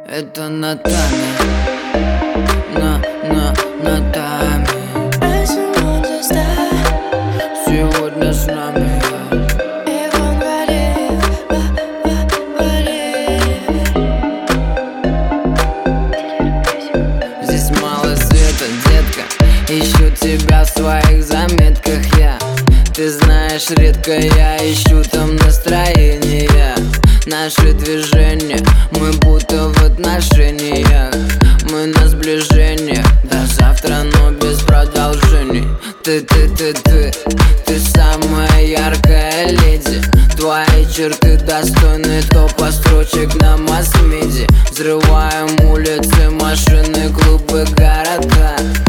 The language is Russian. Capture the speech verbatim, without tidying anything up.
Это Натами, на, на, Натами. Сегодня с нами здесь мало света, детка. Ищу тебя в своих заметках я. Ты знаешь, редко я ищу там настроение. Наши движения, мы будто в отношениях. Мы на сближение, до завтра, но без продолжений. Ты, ты, ты, ты, ты самая яркая леди. Твои черты достойны топа строчек на масс-меди. Взрываем улицы, машины, клубы, города.